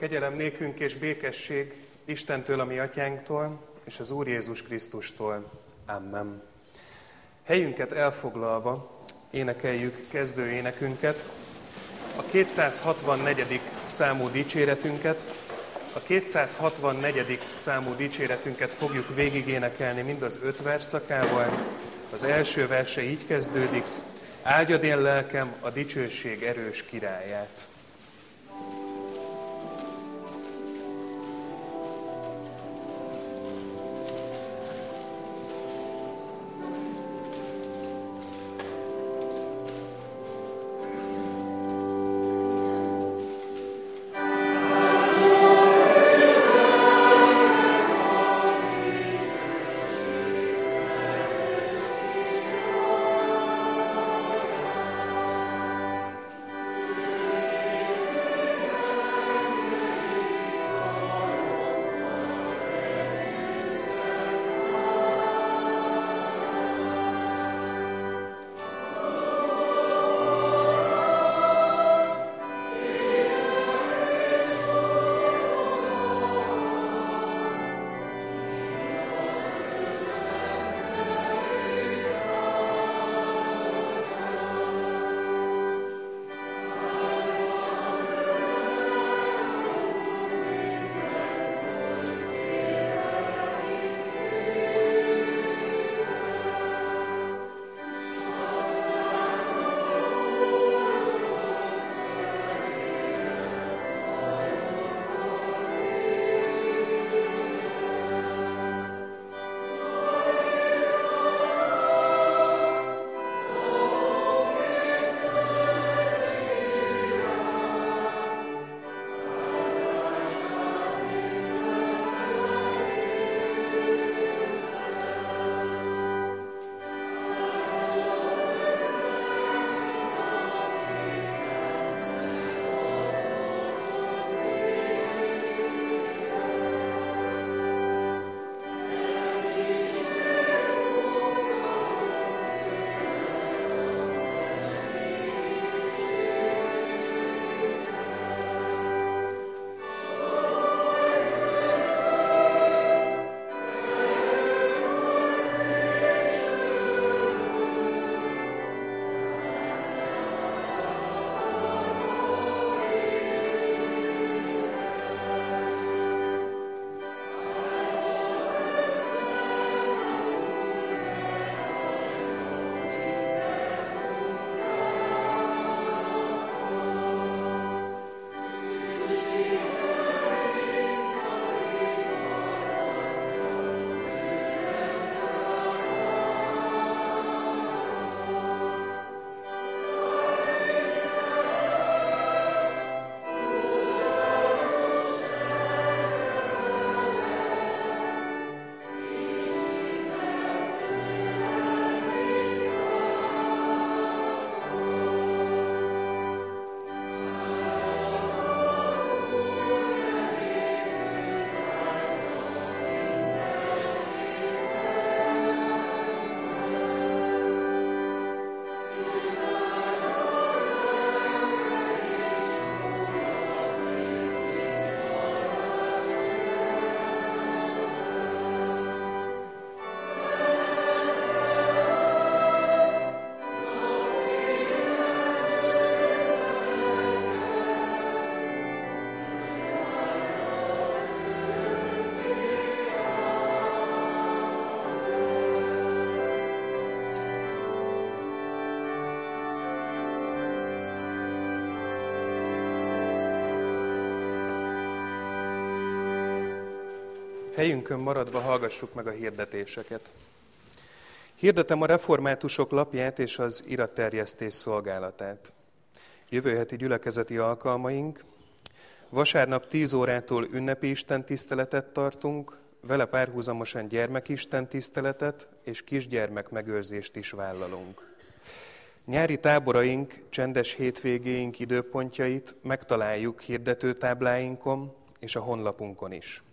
Kegyelem nékünk és békesség Istentől, a mi atyánktól, és az Úr Jézus Krisztustól. Amen. Helyünket elfoglalva énekeljük kezdő énekünket, a 264. számú dicséretünket. A 264. számú dicséretünket fogjuk végigénekelni mind az 5 versszakával. Az első verse így kezdődik: áldjad én lelkem a dicsőség erős királyát. Helyünkön maradva hallgassuk meg a hirdetéseket. Hirdetem a reformátusok lapját és az iratterjesztés szolgálatát. Jövő heti gyülekezeti alkalmaink: vasárnap 10 órától ünnepi istentiszteletet tartunk, vele párhuzamosan gyermekistentiszteletet és kisgyermek megőrzést is vállalunk. Nyári táboraink, csendes hétvégéink időpontjait megtaláljuk hirdetőtábláinkon és a honlapunkon is.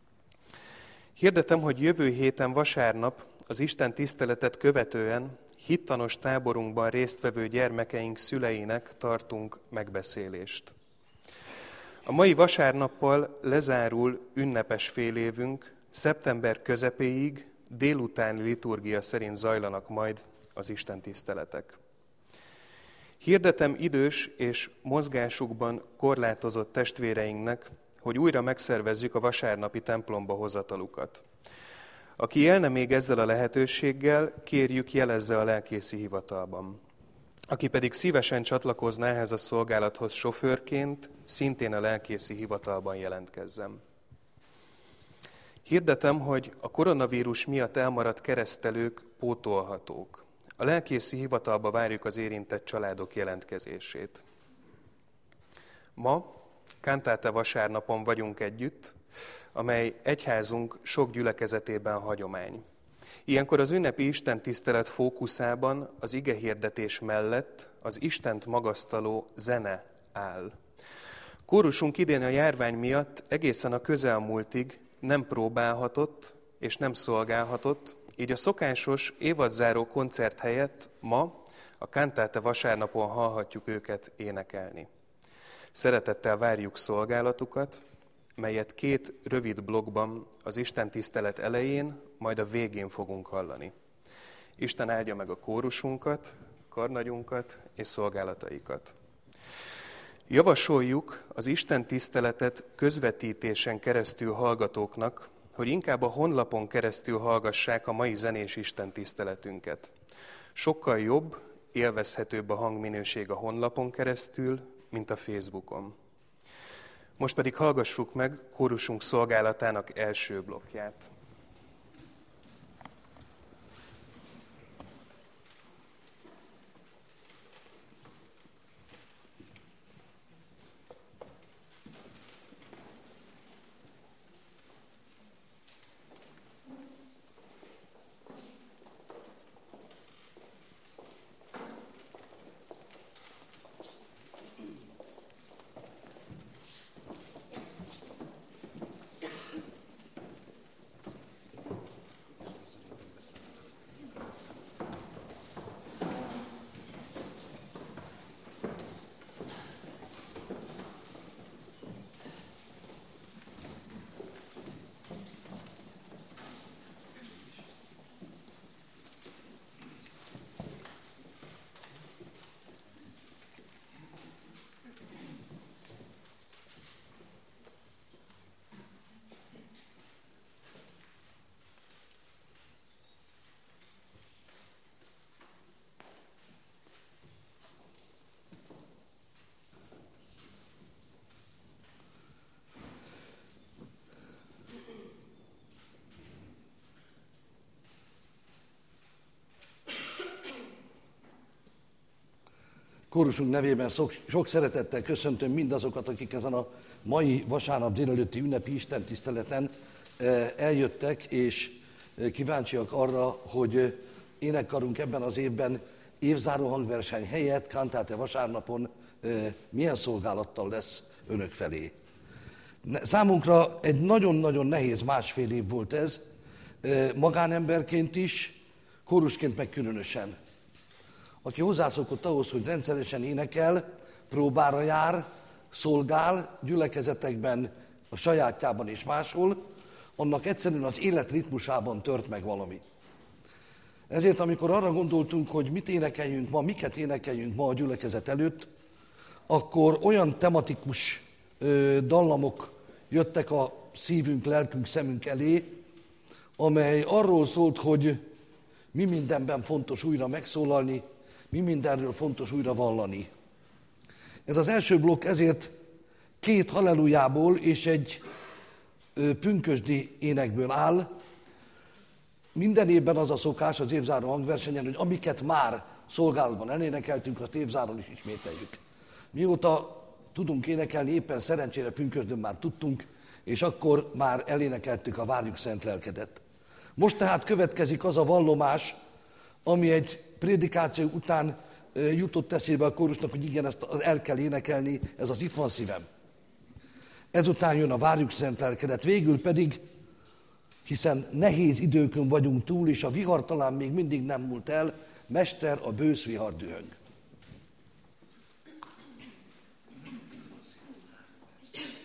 Hirdetem, hogy jövő héten vasárnap az Isten tiszteletet követően hittanos táborunkban résztvevő gyermekeink szüleinek tartunk megbeszélést. A mai vasárnappal lezárul ünnepes félévünk, szeptember közepéig délutáni liturgia szerint zajlanak majd az istentiszteletek. Hirdetem idős és mozgásukban korlátozott testvéreinknek, hogy újra megszervezzük a vasárnapi templomba hozatalukat. Aki élne még ezzel a lehetőséggel, kérjük, jelezze a lelkészi hivatalban. Aki pedig szívesen csatlakozna ehhez a szolgálathoz sofőrként, szintén a lelkészi hivatalban jelentkezzem. Hirdetem, hogy a koronavírus miatt elmaradt keresztelők pótolhatók. A lelkészi hivatalba várjuk az érintett családok jelentkezését. Ma, Cantate vasárnapon vagyunk együtt, amely egyházunk sok gyülekezetében hagyomány. Ilyenkor az ünnepi istentisztelet fókuszában az igehirdetés mellett az Istent magasztaló zene áll. Kórusunk idén a járvány miatt egészen a közelmúltig nem próbálhatott és nem szolgálhatott, így a szokásos évadzáró koncert helyett ma, a Cantate vasárnapon hallhatjuk őket énekelni. Szeretettel várjuk szolgálatukat, melyet 2 rövid blokkban az istentisztelet elején, majd a végén fogunk hallani. Isten áldja meg a kórusunkat, karnagyunkat és szolgálataikat. Javasoljuk az istentiszteletet közvetítésen keresztül hallgatóknak, hogy inkább a honlapon keresztül hallgassák a mai zenés istentiszteletünket. Sokkal jobb, élvezhetőbb a hangminőség a honlapon keresztül, mint a Facebookon. Most pedig hallgassuk meg kórusunk szolgálatának első blokkját. Kórusunk nevében sok szeretettel köszöntöm mindazokat, akik ezen a mai vasárnap délelőtti ünnepi istentiszteleten eljöttek, és kíváncsiak arra, hogy énekkarunk ebben az évben évzáró hangverseny helyett Cantate vasárnapon milyen szolgálattal lesz önök felé. Számunkra egy nagyon-nagyon nehéz másfél év volt ez, magánemberként is, kórusként meg különösen. Aki hozzászokott ahhoz, hogy rendszeresen énekel, próbára jár, szolgál, gyülekezetekben, a sajátjában és máshol, annak egyszerűen az élet ritmusában tört meg valami. Ezért, amikor arra gondoltunk, hogy mit énekeljünk ma, miket énekeljünk ma a gyülekezet előtt, akkor olyan tematikus dallamok jöttek a szívünk, lelkünk, szemünk elé, amely arról szólt, hogy mi mindenben fontos újra megszólalni, mi mindenről fontos újra vallani. Ez az első blokk ezért 2 hallelujából és egy pünkösdi énekből áll. Minden évben az a szokás az évzáró hangversenyen, hogy amiket már szolgálatban elénekeltünk, azt évzáron is ismételjük. Mióta tudunk énekelni, éppen szerencsére pünkösdön már tudtunk, és akkor már elénekeltük a Várjuk Szent Lelkedet. Most tehát következik az a vallomás, ami egy prédikáció után jutott eszébe a kórusnak, hogy igen, ezt el kell énekelni, ez az Itt van szívem. Ezután jön a Várjuk Szent Lelkedet, végül pedig, hiszen nehéz időkön vagyunk túl, és a vihar talán még mindig nem múlt el, Mester, a bősz vihar dühöng.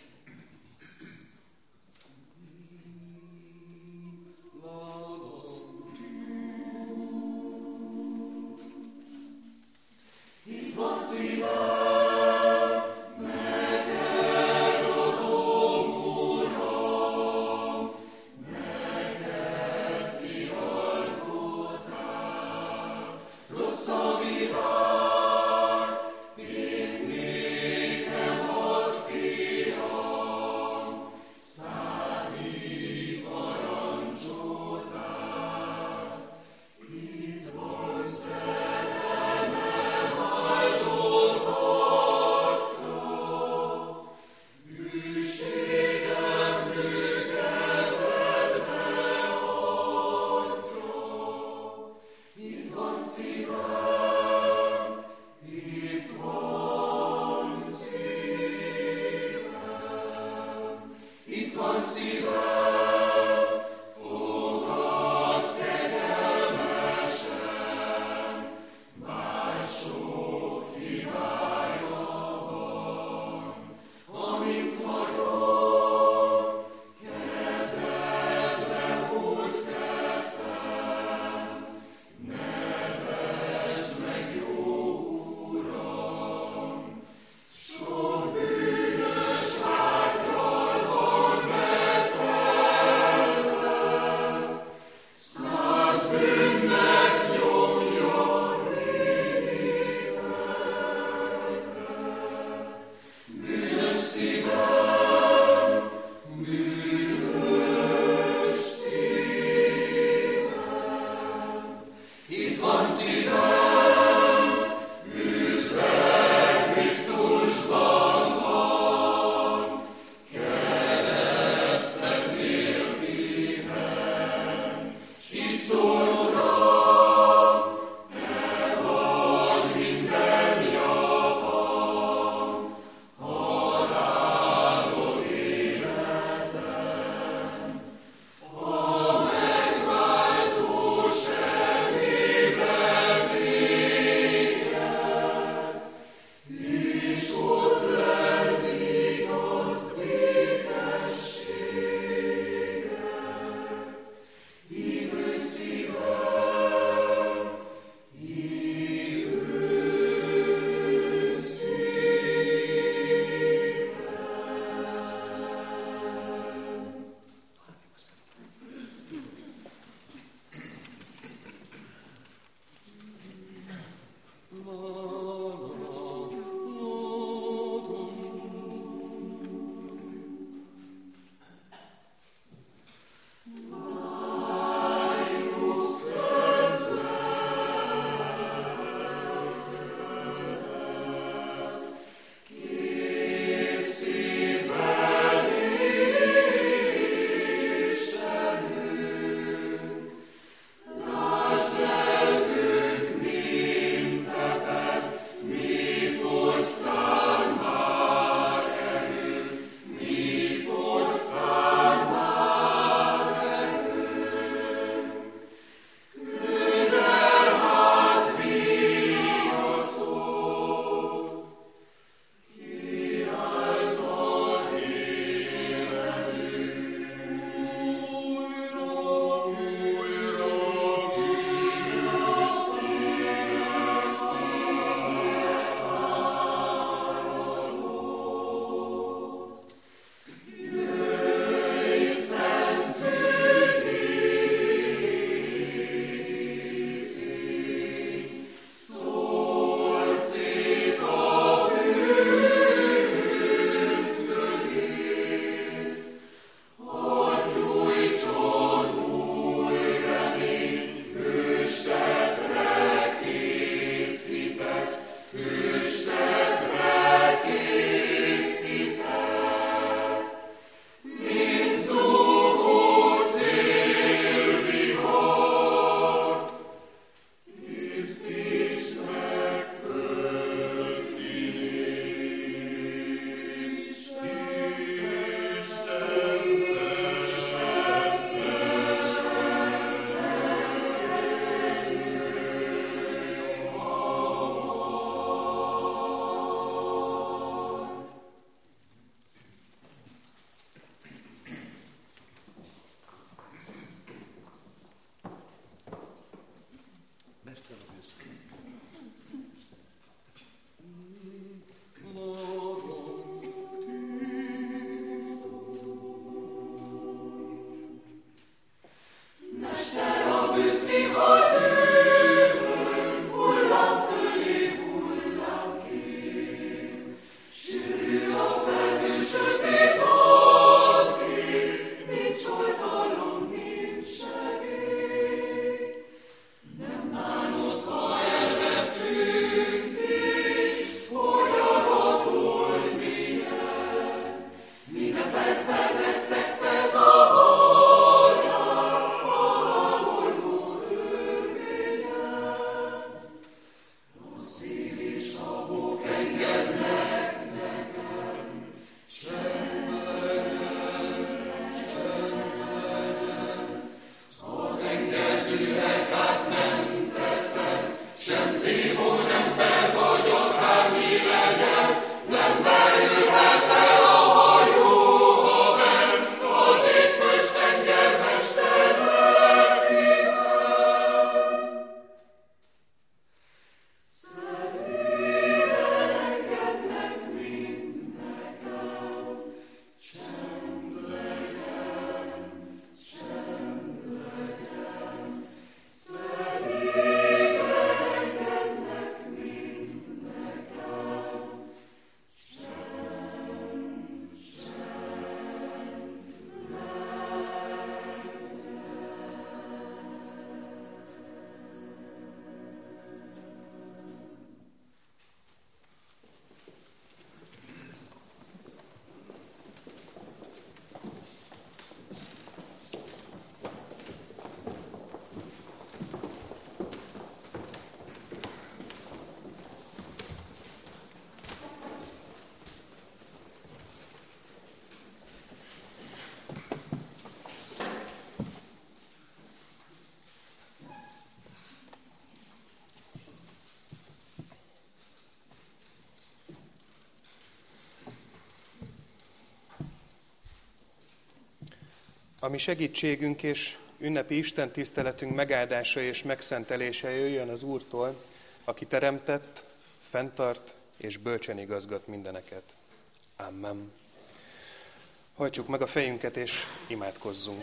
ami segítségünk és ünnepi Isten tiszteletünk megáldása és megszentelése jöjjön az Úrtól, aki teremtett, fenntart és bölcsen igazgat mindeneket. Amen. Hajtsuk meg a fejünket és imádkozzunk.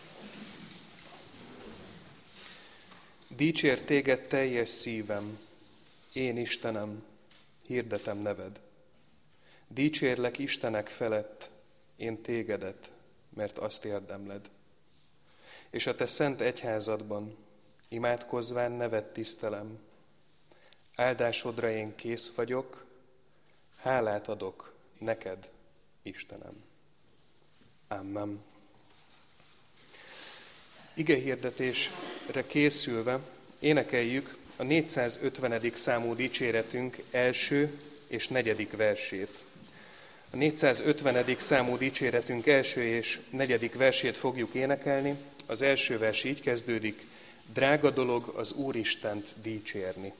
Dicsér téged teljes szívem, én Istenem, hirdetem neved. Dicsérlek Istenek felett, én tégedet, mert azt érdemled. És a te szent egyházadban imádkozván neved tisztelem. Áldásodra én kész vagyok, hálát adok neked, Istenem. Amen. Igehirdetésre készülve énekeljük a 450. számú dicséretünk első és negyedik versét. A 450. számú dicséretünk első és negyedik versét fogjuk énekelni. Az első vers így kezdődik: drága dolog az Úristent dicsérni.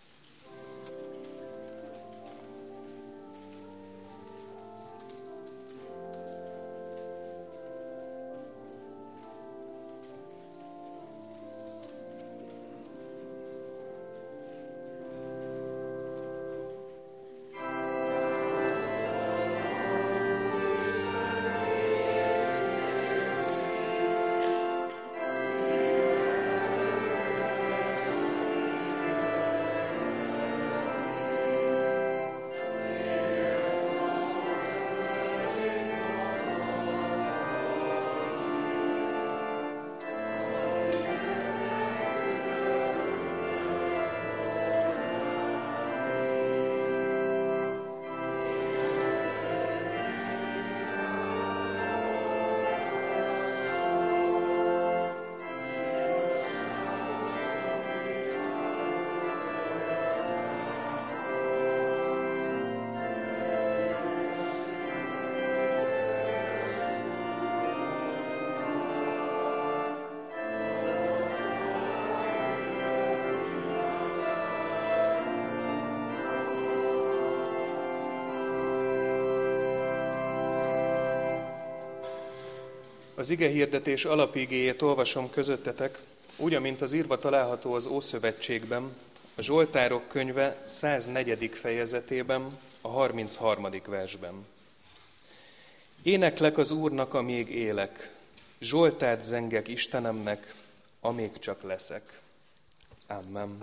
Az igehirdetés alapigéjét olvasom közöttetek, úgy, amint az írva található az Ószövetségben, a Zsoltárok könyve 104. fejezetében, a 33. versben. Éneklek az Úrnak, amíg élek, Zsoltárt zengek Istenemnek, amíg csak leszek. Amen.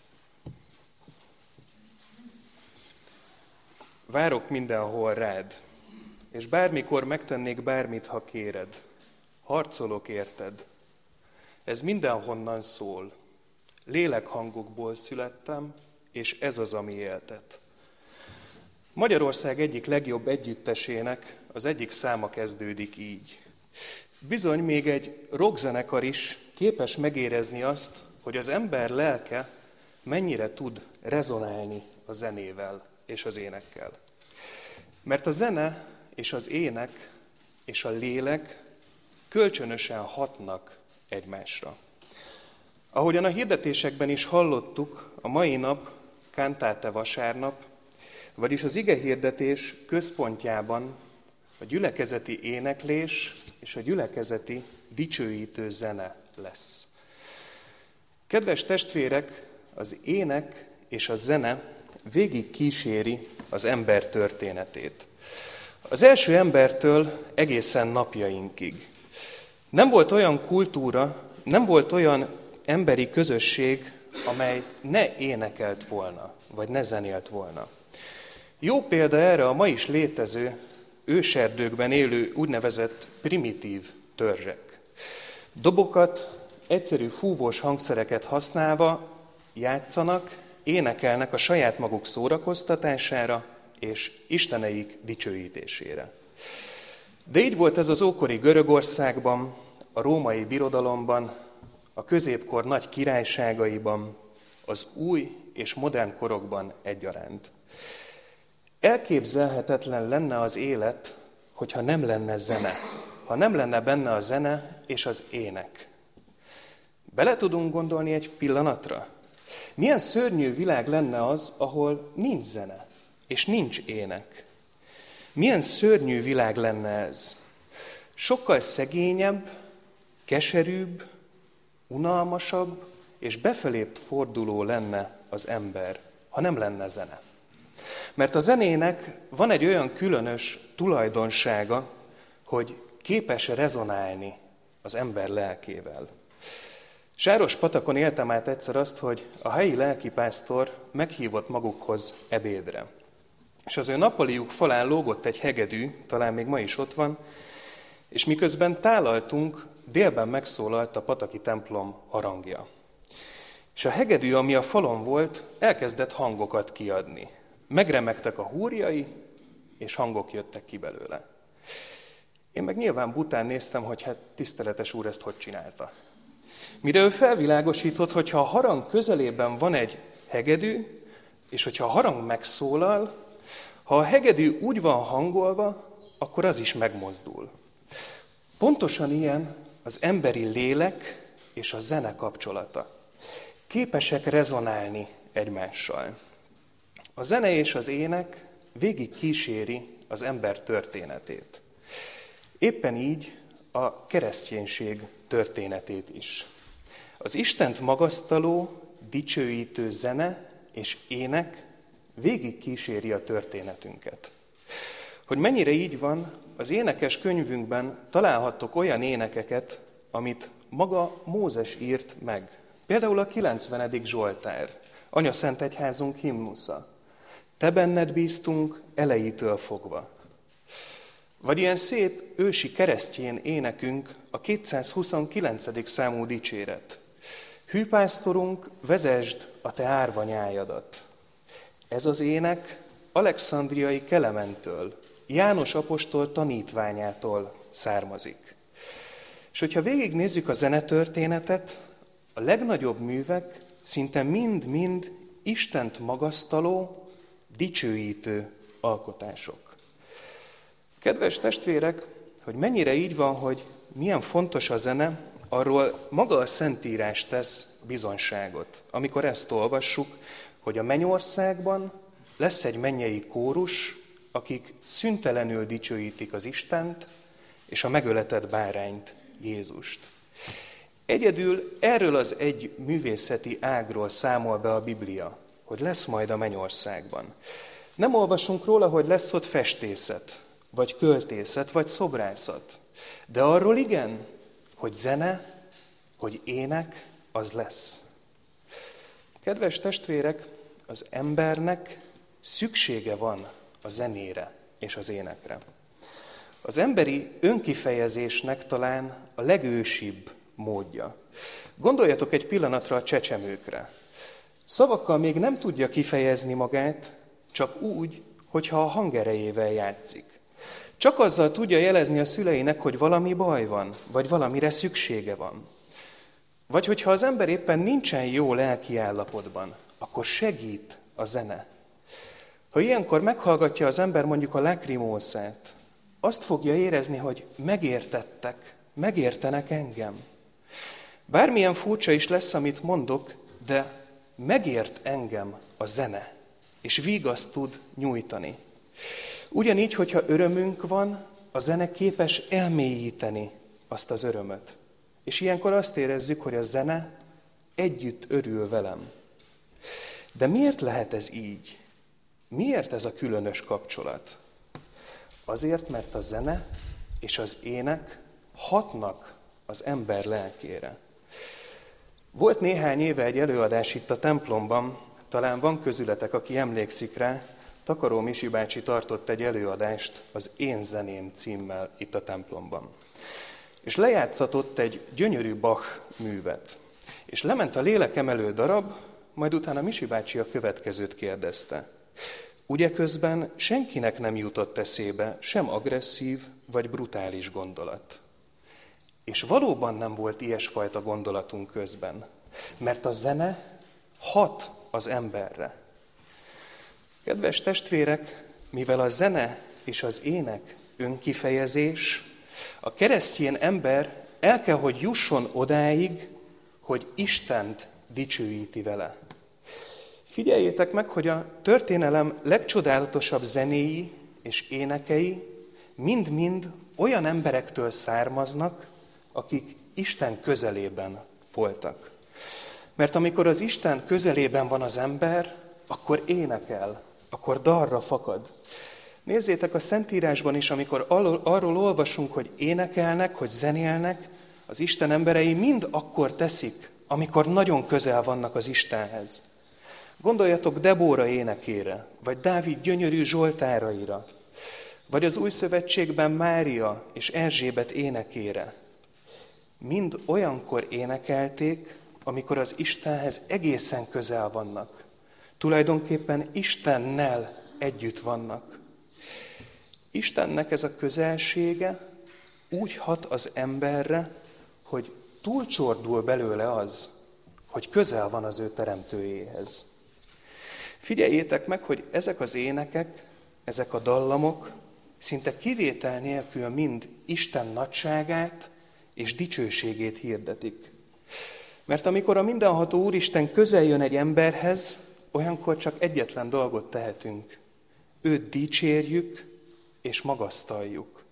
Várok mindenhol rád, és bármikor megtennék bármit, ha kéred. Harcolok érted. Ez mindenhonnan szól. Lélekhangokból születtem, és ez az, ami éltet. Magyarország egyik legjobb együttesének az egyik száma kezdődik így. Bizony még egy rockzenekar is képes megérezni azt, hogy az ember lelke mennyire tud rezonálni a zenével és az énekkel. Mert a zene és az ének és a lélek kölcsönösen hatnak egymásra. Ahogyan a hirdetésekben is hallottuk, a mai nap Cantate vasárnap, vagyis az igehirdetés központjában a gyülekezeti éneklés és a gyülekezeti dicsőítő zene lesz. Kedves testvérek, az ének és a zene végig kíséri az ember történetét. Az első embertől egészen napjainkig. Nem volt olyan kultúra, nem volt olyan emberi közösség, amely ne énekelt volna, vagy ne zenélt volna. Jó példa erre a ma is létező, őserdőkben élő úgynevezett primitív törzsek. Dobokat, egyszerű fúvós hangszereket használva játszanak, énekelnek a saját maguk szórakoztatására és isteneik dicsőítésére. De így volt ez az ókori Görögországban, a római birodalomban, a középkor nagy királyságaiban, az új és modern korokban egyaránt. Elképzelhetetlen lenne az élet, hogyha nem lenne zene, ha nem lenne benne a zene és az ének. Bele tudunk gondolni egy pillanatra? Milyen szörnyű világ lenne az, ahol nincs zene és nincs ének? Milyen szörnyű világ lenne ez? Sokkal szegényebb, keserűbb, unalmasabb és befelé forduló lenne az ember, ha nem lenne zene. Mert a zenének van egy olyan különös tulajdonsága, hogy képes rezonálni az ember lelkével. Sárospatakon éltem át egyszer azt, hogy a helyi lelkipásztor meghívott magukhoz ebédre. És az ő nappaliuk falán lógott egy hegedű, talán még ma is ott van, és miközben tálaltunk, délben megszólalt a pataki templom harangja. És a hegedű, ami a falon volt, elkezdett hangokat kiadni. Megremegtek a húrjai, és hangok jöttek ki belőle. Én meg nyilván bután néztem, hogy hát tiszteletes úr ezt hogy csinálta. Mire ő felvilágosított, hogyha a harang közelében van egy hegedű, és hogyha a harang megszólal, ha a hegedű úgy van hangolva, akkor az is megmozdul. Pontosan ilyen az emberi lélek és a zene kapcsolata. Képesek rezonálni egymással. A zene és az ének végig kíséri az ember történetét. Éppen így a kereszténység történetét is. Az Istent magasztaló, dicsőítő zene és ének végig kíséri a történetünket. Hogy mennyire így van, az énekes könyvünkben találhattok olyan énekeket, amit maga Mózes írt meg. Például a 90. Zsoltár, Anyaszentegyházunk himnusza. Te benned bíztunk elejétől fogva. Vagy ilyen szép ősi keresztjén énekünk, a 229. számú dicséret. Hű pásztorunk, vezesd a te árvanyájadat. Ez az ének Alexandriai Kelementől, János apostol tanítványától származik. És hogyha végignézzük a zenetörténetet, a legnagyobb művek szinte mind-mind Istent magasztaló, dicsőítő alkotások. Kedves testvérek, hogy mennyire így van, hogy milyen fontos a zene, arról maga a Szentírás tesz bizonyságot. Amikor ezt olvassuk, hogy a mennyországban lesz egy mennyei kórus, akik szüntelenül dicsőítik az Istent és a megöletett bárányt, Jézust. Egyedül erről az egy művészeti ágról számol be a Biblia, hogy lesz majd a mennyországban. Nem olvasunk róla, hogy lesz ott festészet, vagy költészet, vagy szobrászat. De arról igen, hogy zene, hogy ének, az lesz. Kedves testvérek, az embernek szüksége van a zenére és az énekre. Az emberi önkifejezésnek talán a legősibb módja. Gondoljatok egy pillanatra a csecsemőkre. Szavakkal még nem tudja kifejezni magát, csak úgy, hogyha a hangerejével játszik. Csak azzal tudja jelezni a szüleinek, hogy valami baj van, vagy valamire szüksége van. Vagy hogyha az ember éppen nincsen jó lelki állapotban, akkor segít a zene. Ha ilyenkor meghallgatja az ember mondjuk a Lacrimósát, azt fogja érezni, hogy megértettek, megértenek engem. Bármilyen furcsa is lesz, amit mondok, de megért engem a zene, és vigaszt tud nyújtani. Ugyanígy, hogyha örömünk van, a zene képes elmélyíteni azt az örömöt. És ilyenkor azt érezzük, hogy a zene együtt örül velem. De miért lehet ez így? Miért ez a különös kapcsolat? Azért, mert a zene és az ének hatnak az ember lelkére. Volt néhány éve egy előadás itt a templomban, talán van közületek, aki emlékszik rá, Takaró Misi bácsi tartott egy előadást az Én zeném címmel itt a templomban. És lejátszatott egy gyönyörű Bach művet. És lement a lélekemelő darab, majd utána Misi bácsi a következőt kérdezte. Ugye közben senkinek nem jutott eszébe sem agresszív vagy brutális gondolat. És valóban nem volt ilyesfajta gondolatunk közben, mert a zene hat az emberre. Kedves testvérek, mivel a zene és az ének önkifejezés, a keresztény ember el kell, hogy jusson odáig, hogy Istent dicsőíti vele. Figyeljétek meg, hogy a történelem legcsodálatosabb zenéi és énekei mind-mind olyan emberektől származnak, akik Isten közelében voltak. Mert amikor az Isten közelében van az ember, akkor énekel, akkor dalra fakad. Nézzétek, a Szentírásban is, amikor arról olvasunk, hogy énekelnek, hogy zenélnek, az Isten emberei mind akkor teszik, amikor nagyon közel vannak az Istenhez. Gondoljatok Debóra énekére, vagy Dávid gyönyörű zsoltáraira, vagy az Új Szövetségben Mária és Erzsébet énekére. Mind olyankor énekelték, amikor az Istenhez egészen közel vannak. Tulajdonképpen Istennel együtt vannak. Istennek ez a közelsége úgy hat az emberre, hogy túlcsordul belőle az, hogy közel van az ő teremtőjéhez. Figyeljétek meg, hogy ezek az énekek, ezek a dallamok szinte kivétel nélkül mind Isten nagyságát és dicsőségét hirdetik. Mert amikor a mindenható Úristen közel jön egy emberhez, olyankor csak egyetlen dolgot tehetünk. Őt dicsérjük és magasztaljuk.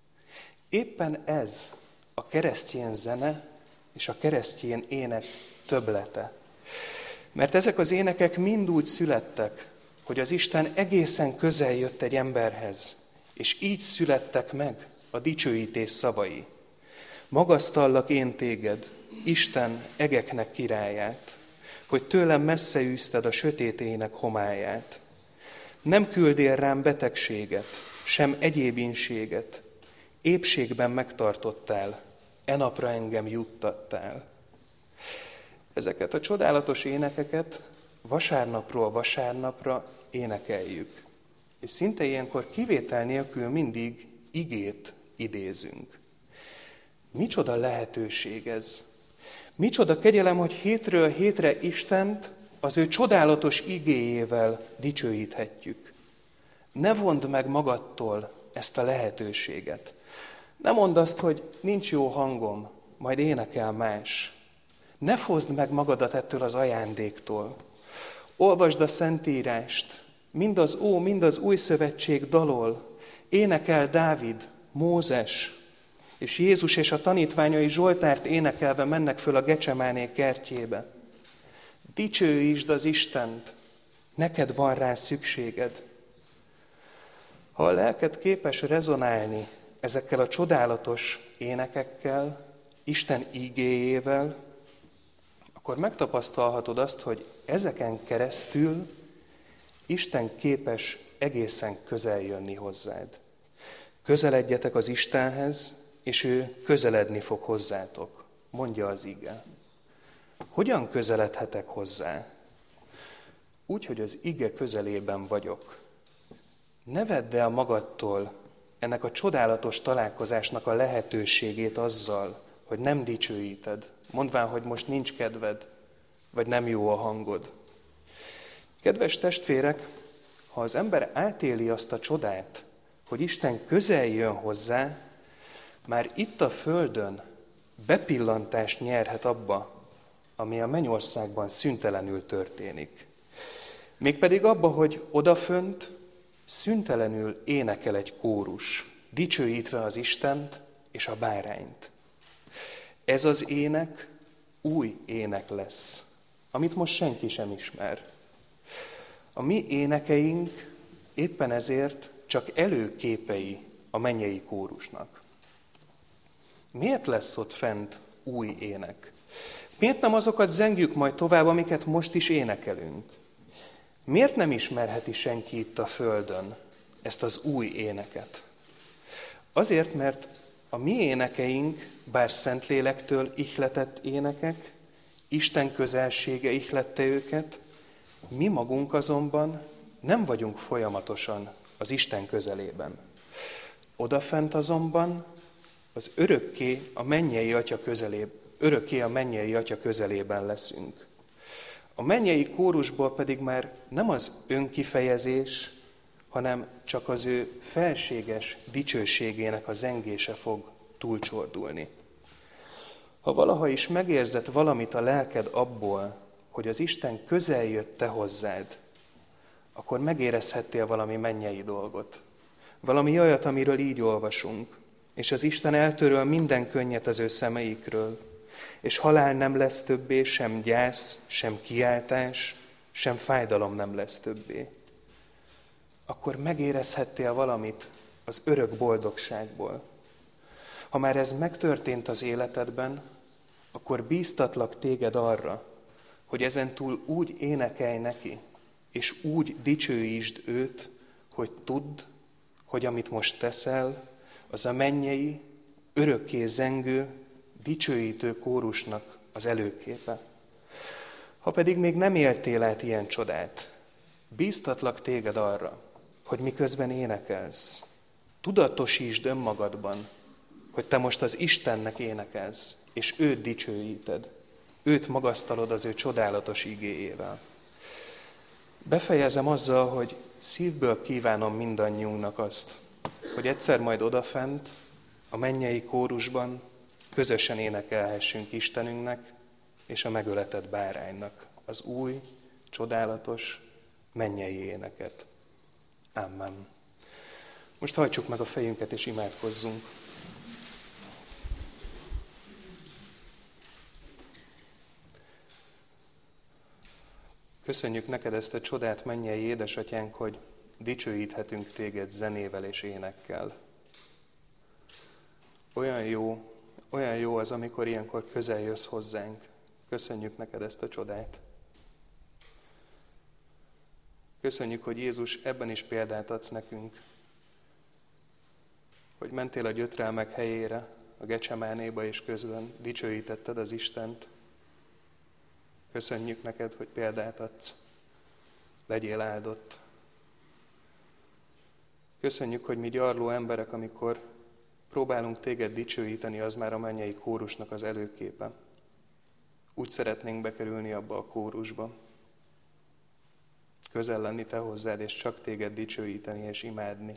Éppen ez a keresztény zene és a keresztény ének többlete. Mert ezek az énekek mind úgy születtek, hogy az Isten egészen közel jött egy emberhez, és így születtek meg a dicsőítés szavai. Magasztallak én téged, Isten egeknek királyát, hogy tőlem messze űzted a sötét ének homályát. Nem küldél rám betegséget, sem egyéb inséget, épségben megtartottál, e napra engem juttattál. Ezeket a csodálatos énekeket vasárnapról vasárnapra énekeljük, és szinte ilyenkor kivétel nélkül mindig igét idézünk. Micsoda lehetőség ez! Micsoda kegyelem, hogy hétről hétre Istent az ő csodálatos igéjével dicsőíthetjük. Ne vondd meg magadtól ezt a lehetőséget. Ne mondd azt, hogy nincs jó hangom, majd énekel más. Ne foszd meg magadat ettől az ajándéktól. Olvasd a Szentírást, mind az Új Szövetség dalol. Énekel Dávid, Mózes, és Jézus és a tanítványai Zsoltárt énekelve mennek föl a Gecsemáné kertjébe. Dicsőítsd az Istent, neked van rá szükséged. Ha a lelked képes rezonálni ezekkel a csodálatos énekekkel, Isten ígéjével, akkor megtapasztalhatod azt, hogy ezeken keresztül Isten képes egészen közel jönni hozzád. Közeledjetek az Istenhez, és ő közeledni fog hozzátok, mondja az ige. Hogyan közeledhetek hozzá? Úgy, hogy az ige közelében vagyok. Ne vedd el magadtól ennek a csodálatos találkozásnak a lehetőségét azzal, hogy nem dicsőíted, mondván, hogy most nincs kedved, vagy nem jó a hangod. Kedves testvérek, ha az ember átéli azt a csodát, hogy Isten közel jön hozzá, már itt a földön bepillantást nyerhet abba, ami a mennyországban szüntelenül történik. Mégpedig abba, hogy odafönt szüntelenül énekel egy kórus, dicsőítve az Istent és a bárányt. Ez az ének új ének lesz, amit most senki sem ismer. A mi énekeink éppen ezért csak előképei a mennyei kórusnak. Miért lesz ott fent új ének? Miért nem azokat zengjük majd tovább, amiket most is énekelünk? Miért nem ismerheti senki itt a földön ezt az új éneket? Azért, mert a mi énekeink, bár Szentlélektől ihletett énekek, Isten közelsége ihlette őket, mi magunk azonban nem vagyunk folyamatosan az Isten közelében. Odafent azonban az örökké a mennyei Atya közelében leszünk. A mennyei kórusból pedig már nem az önkifejezés, hanem csak az ő felséges dicsőségének a zengése fog túlcsordulni. Ha valaha is megérzed valamit a lelked abból, hogy az Isten közel jött te hozzád, akkor megérezhettél valami mennyei dolgot. Valami olyat, amiről így olvasunk. és az Isten eltöröl minden könnyet az ő szemeikről, és halál nem lesz többé, sem gyász, sem kiáltás, sem fájdalom nem lesz többé. Akkor megérezhettél valamit az örök boldogságból. Ha már ez megtörtént az életedben, akkor bíztatlak téged arra, hogy ezentúl úgy énekelj neki, és úgy dicsőítsd őt, hogy tudd, hogy amit most teszel, az a mennyei, örökké zengő, dicsőítő kórusnak az előképe. Ha pedig még nem éltél át ilyen csodát, bíztatlak téged arra, hogy miközben énekelsz, tudatosítsd önmagadban, hogy te most az Istennek énekelsz, és őt dicsőíted, őt magasztalod az ő csodálatos igéjével. Befejezem azzal, hogy szívből kívánom mindannyiunknak azt, hogy egyszer majd odafent, a mennyei kórusban közösen énekelhessünk Istenünknek és a megöletett báránynak az új, csodálatos, mennyei éneket. Amen. Most hajtsuk meg a fejünket és imádkozzunk. Köszönjük neked ezt a csodát, mennyei édesatyánk, hogy dicsőíthetünk téged zenével és énekkel. Olyan jó az, amikor ilyenkor közel jössz hozzánk. Köszönjük neked ezt a csodát. Köszönjük, hogy Jézus ebben is példát adsz nekünk, hogy mentél a gyötrelmek helyére, a Gecsemánéba, és közben dicsőítetted az Istent. Köszönjük neked, hogy példát adsz. Legyél áldott. Köszönjük, hogy mi gyarló emberek, amikor próbálunk téged dicsőíteni, az már a mennyei kórusnak az előképe. Úgy szeretnénk bekerülni abba a kórusba. Közel lenni te hozzád, és csak téged dicsőíteni és imádni.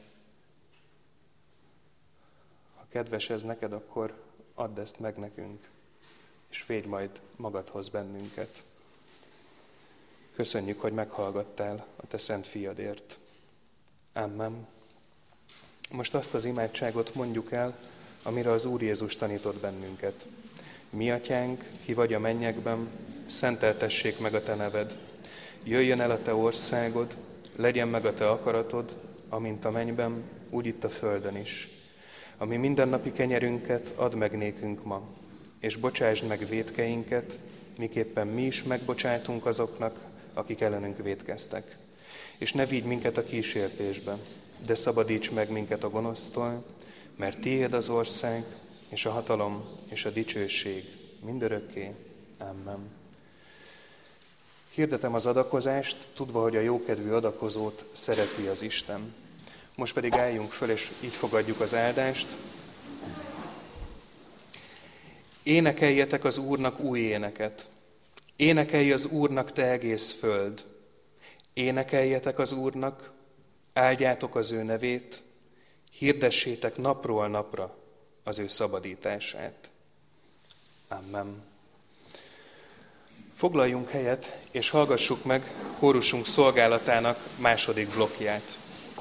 Ha kedves ez neked, akkor add ezt meg nekünk, és védj majd magadhoz bennünket. Köszönjük, hogy meghallgattál a te szent fiadért. Amen. Most azt az imádságot mondjuk el, amire az Úr Jézus tanított bennünket. Mi atyánk, ki vagy a mennyekben, szenteltessék meg a te neved. Jöjjön el a te országod, legyen meg a te akaratod, amint a mennyben, úgy itt a földön is. Ami mindennapi kenyerünket add meg nékünk ma, és bocsásd meg vétkeinket, miképpen mi is megbocsátunk azoknak, akik ellenünk vétkeztek. És ne vigy minket a kísértésbe, de szabadíts meg minket a gonosztól, mert tiéd az ország, és a hatalom, és a dicsőség mindörökké. Amen. Hirdetem az adakozást, tudva, hogy a jókedvű adakozót szereti az Isten. Most pedig álljunk föl, és így fogadjuk az áldást. Énekeljetek az Úrnak új éneket. Énekelj az Úrnak, te egész föld. Énekeljetek az Úrnak, áldjátok az ő nevét, hirdessétek napról napra az ő szabadítását. Amen. Foglaljunk helyet, és hallgassuk meg kórusunk szolgálatának második blokkját.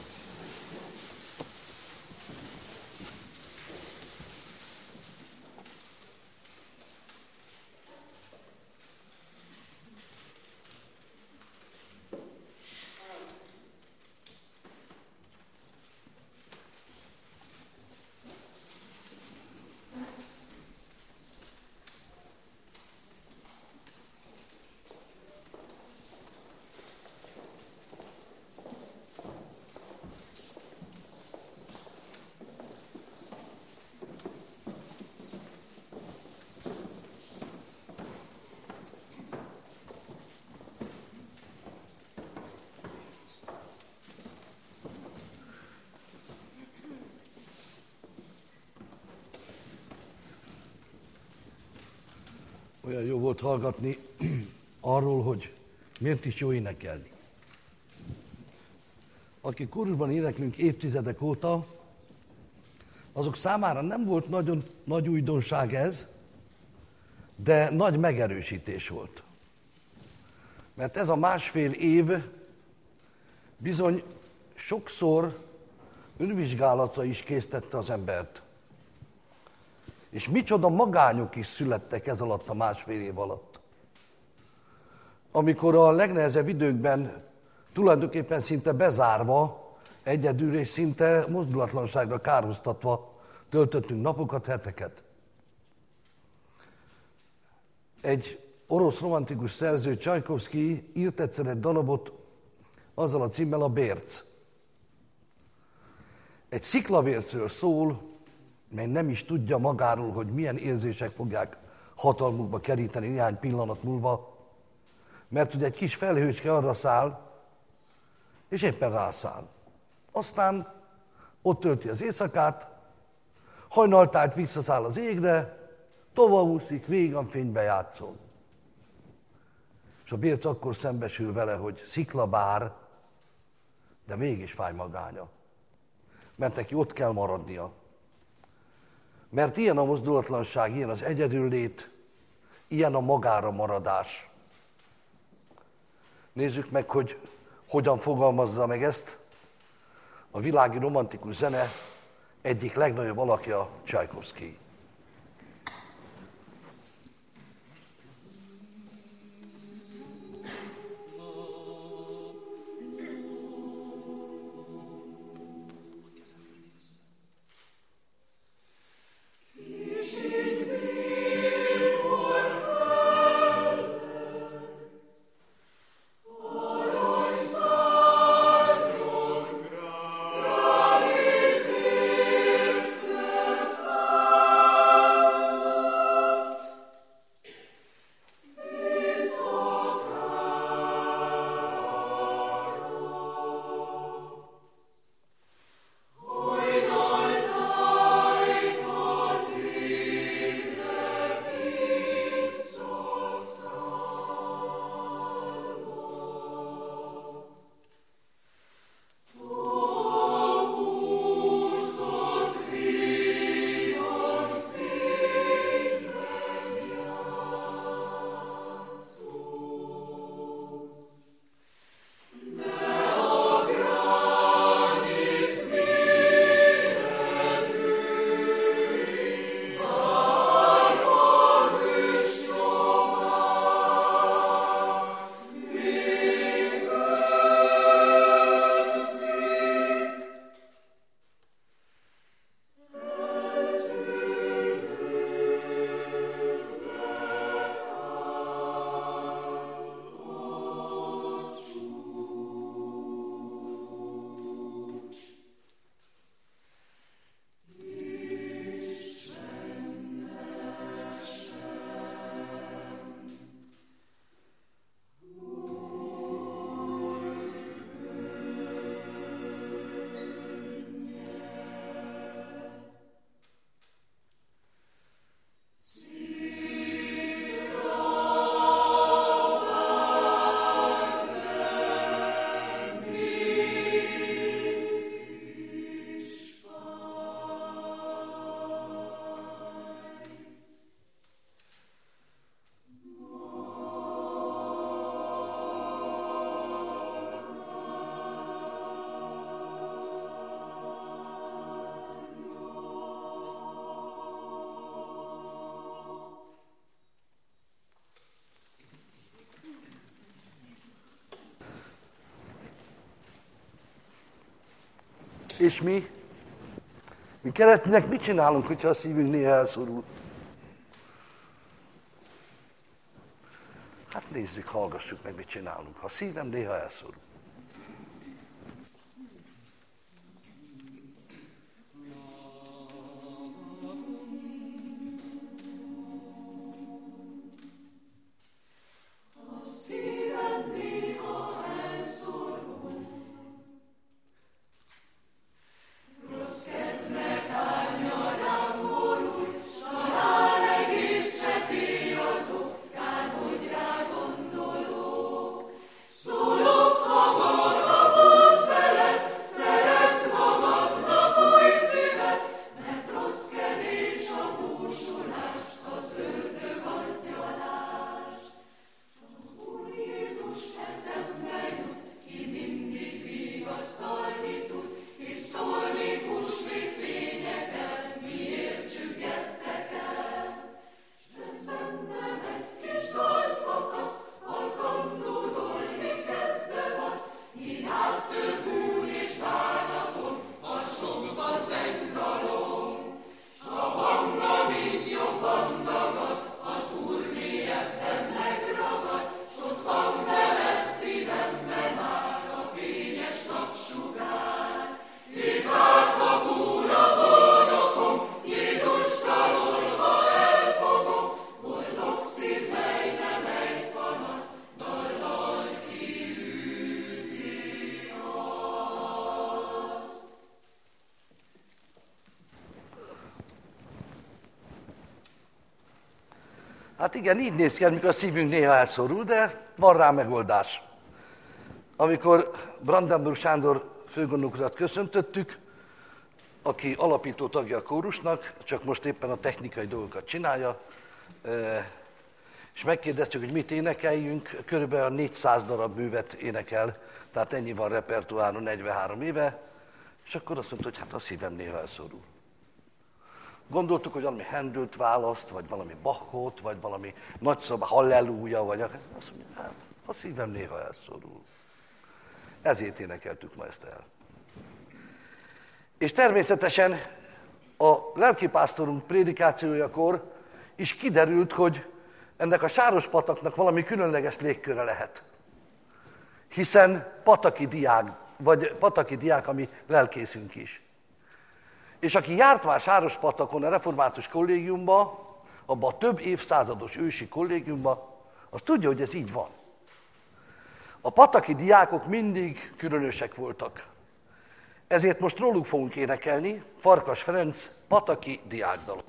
Olyan jó volt hallgatni arról, hogy miért is jó énekelni. Akik kórusban éneklünk évtizedek óta, azok számára nem volt nagyon nagy újdonság ez, de nagy megerősítés volt. Mert ez a másfél év bizony sokszor önvizsgálatra is késztette az embert. És micsoda magányok is születtek ez alatt a másfél év alatt. Amikor a legnehezebb időkben tulajdonképpen szinte bezárva, egyedül és szinte mozdulatlanságra kárhoztatva töltöttünk napokat, heteket. Egy orosz romantikus szerző, Csajkovszky írt egyszer egy darabot azzal a címmel, a Bérc. Egy sziklavércről szól, mely nem is tudja magáról, hogy milyen érzések fogják hatalmukba keríteni néhány pillanat múlva, mert ugye egy kis felhőcske arra száll, és éppen rászáll. Aztán ott tölti az éjszakát, hajnaltált visszaszáll az égre, tovaúszik, végamfénybe játszol. És a Bérc akkor szembesül vele, hogy szikla bár, de mégis fáj magánya. Mert neki ott kell maradnia. Mert ilyen a mozdulatlanság, ilyen az egyedüllét, ilyen a magára maradás. Nézzük meg, hogy hogyan fogalmazza meg ezt a világi romantikus zene egyik legnagyobb alakja, Csajkovszky. És mi keresztények mit csinálunk, hogyha a szívünk néha elszorul? Hát nézzük, hallgassuk meg, mit csinálunk, ha a szívem néha elszorul. Szólok, ha Hát igen, így néz ki, amikor a szívünk néha elszorul, de van rá megoldás. Amikor Brandenburg Sándor főgondnok urat köszöntöttük, aki alapító tagja a kórusnak, csak most éppen a technikai dolgokat csinálja, és megkérdeztük, hogy mit énekeljünk, körülbelül 400 darab művet énekel, tehát ennyi van repertoáron 43 éve, és akkor azt mondta, hogy hát a szívem néha elszorul. Gondoltuk, hogy valami Handelt választ, vagy valami Bachot, vagy valami nagyszabá, halleluja, vagy azt mondja, hát a szívem néha elszorul. Ezért énekeltük ma ezt el. És természetesen a lelkipásztorunk prédikációjakor is kiderült, hogy ennek a Sárospataknak valami különleges légköre lehet. Hiszen pataki diák, ami lelkészünk is. És aki járt már Sárospatakon a református kollégiumba, abba a több évszázados ősi kollégiumba, az tudja, hogy ez így van. A pataki diákok mindig különösek voltak. Ezért most róluk fogunk énekelni, Farkas Ferenc pataki diákdalok.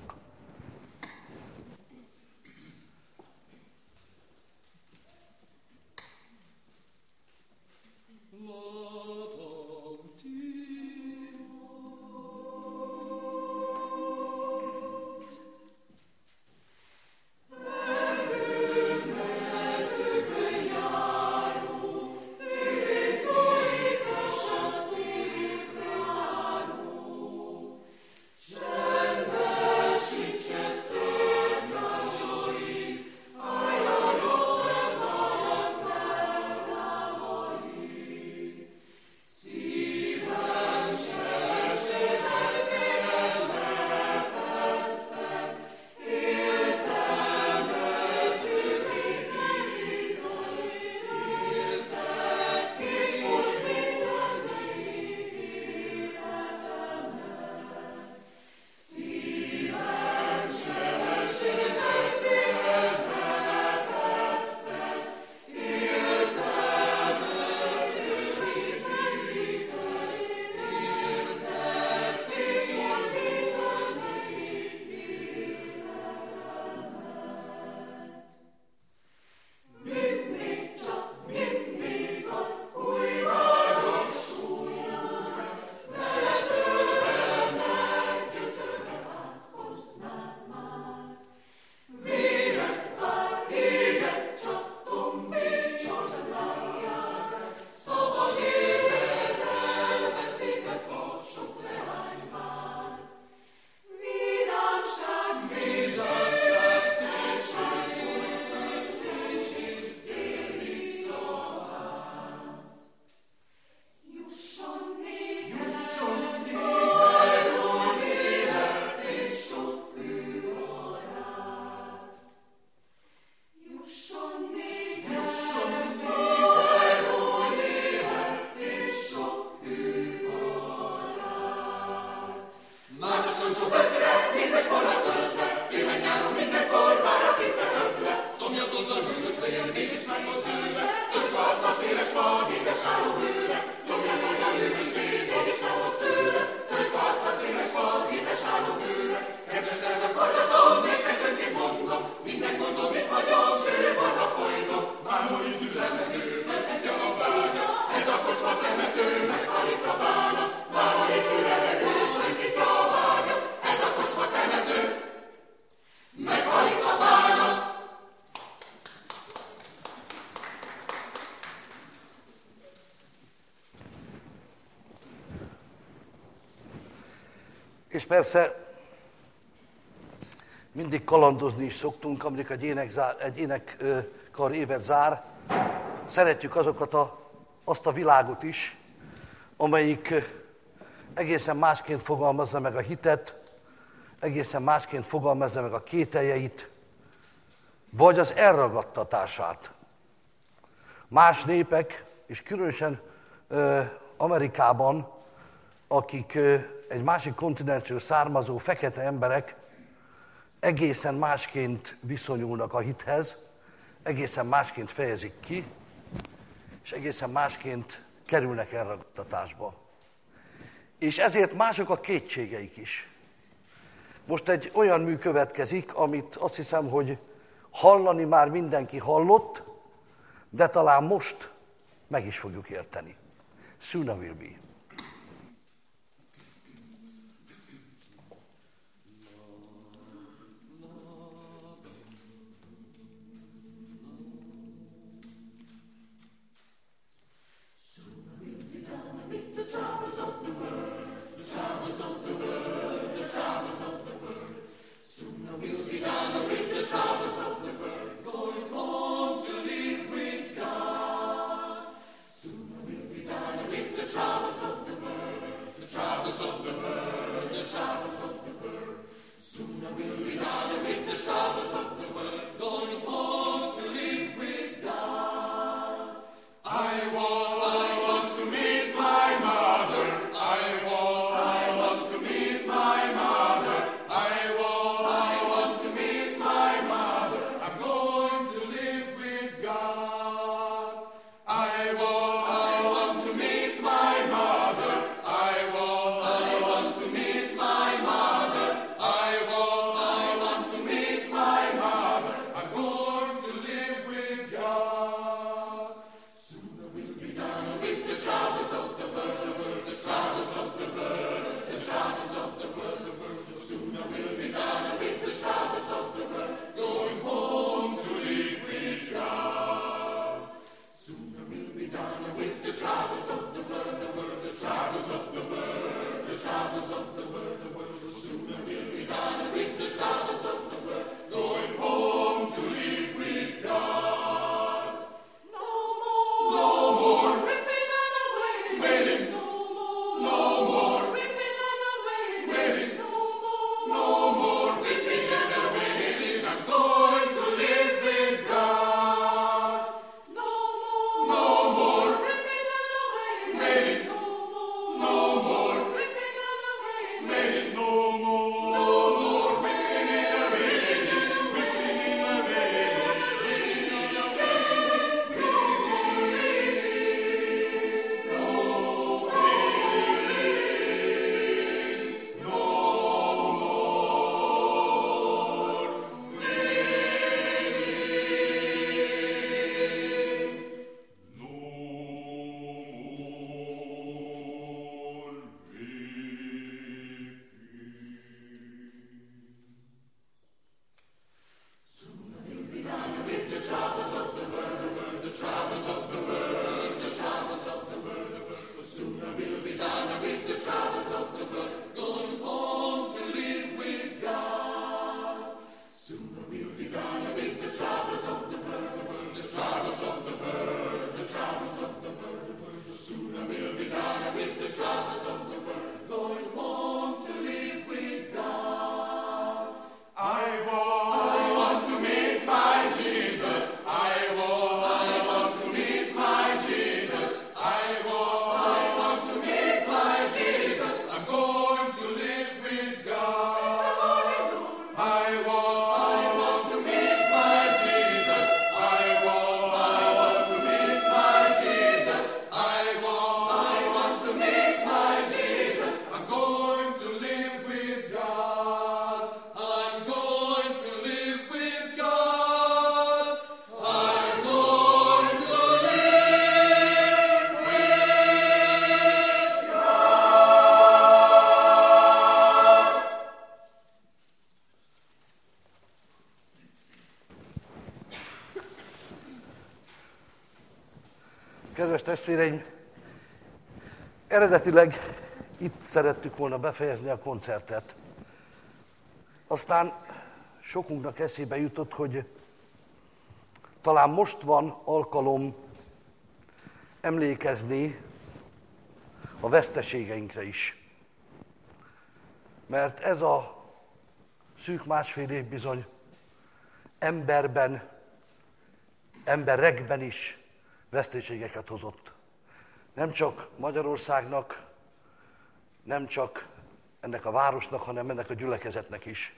És persze mindig kalandozni is szoktunk, amikor egy énekkar évet zár. Szeretjük azt a világot is, amelyik egészen másként fogalmazza meg a hitet, egészen másként fogalmazza meg a kételjeit, vagy az elragadtatását. Más népek, és különösen Amerikában, akik egy másik kontinensről származó fekete emberek egészen másként viszonyulnak a hithez, egészen másként fejezik ki, és egészen másként kerülnek elragadtatásba. És ezért mások a kétségeik is. Most egy olyan mű következik, amit azt hiszem, hogy Hallani már mindenki hallott, de talán most meg is fogjuk érteni. Soon I will be. Kedves testvéreim, eredetileg itt szerettük volna befejezni a koncertet. Aztán sokunknak eszébe jutott, hogy talán most van alkalom emlékezni a veszteségeinkre is. Mert ez a szűk másfél év bizony emberekben is veszteségeket hozott. Nem csak Magyarországnak, nem csak ennek a városnak, hanem ennek a gyülekezetnek is.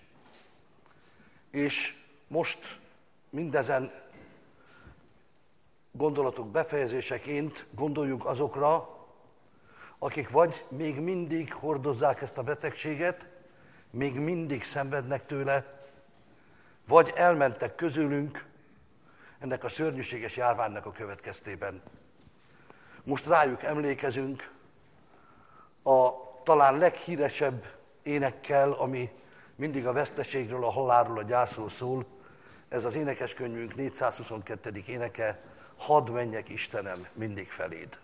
És most mindezen gondolatok befejezéseként gondoljunk azokra, akik vagy még mindig hordozzák ezt a betegséget, még mindig szenvednek tőle, vagy elmentek közülünk ennek a szörnyűséges járványnak a következtében. Most rájuk emlékezünk a talán leghíresebb énekkel, ami mindig a veszteségről, a halálról, a gyászról szól. Ez az énekeskönyvünk 422. éneke, Hadd menjek Istenem mindig feléd.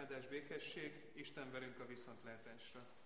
áldás, békesség, Isten velünk a viszontlátásra.